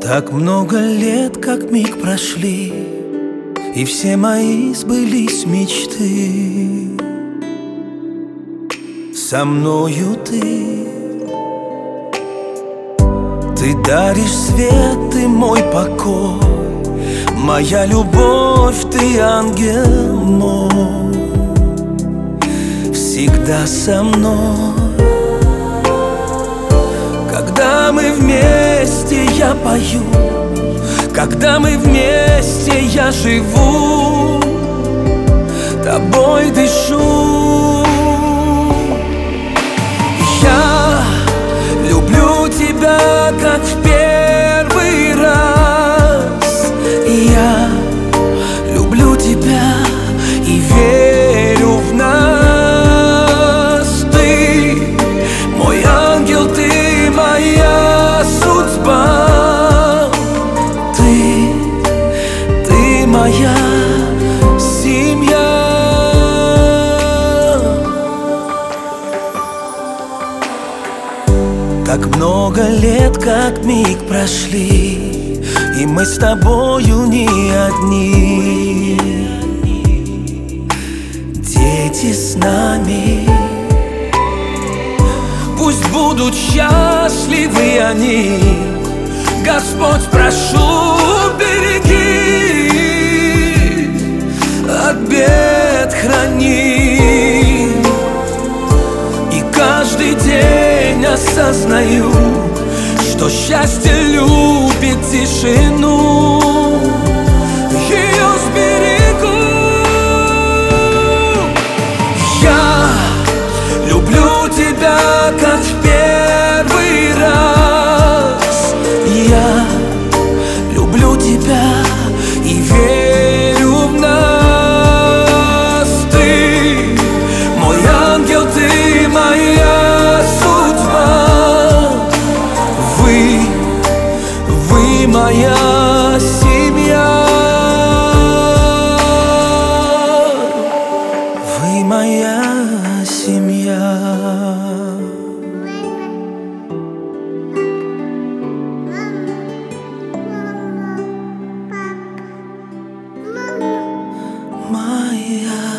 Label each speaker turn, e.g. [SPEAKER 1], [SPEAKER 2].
[SPEAKER 1] Так много лет, как миг прошли, и все мои сбылись мечты. Со мною ты даришь свет, ты мой покой, моя любовь, ты ангел мой, всегда со мной. Когда мы вместе, я пою, когда мы вместе, я живу, тобой дышу. Я люблю тебя, как в первый раз. Я люблю тебя и верю в нас. Ты мой ангел, ты моя судьба. Ты моя семья. Так много лет, как миг прошли, и мы с тобою не одни. Дети с нами, пусть будут счастливы они. Господь, прошу, береги, от бед храни. И каждый день осознаю, что счастье любит тишину. Ее сберегу. Я люблю тебя, как в первый раз. Я люблю тебя и верю в нас. Ты мой ангел, ты моя судьба. Вы моя семья. Вы моя семья. Моя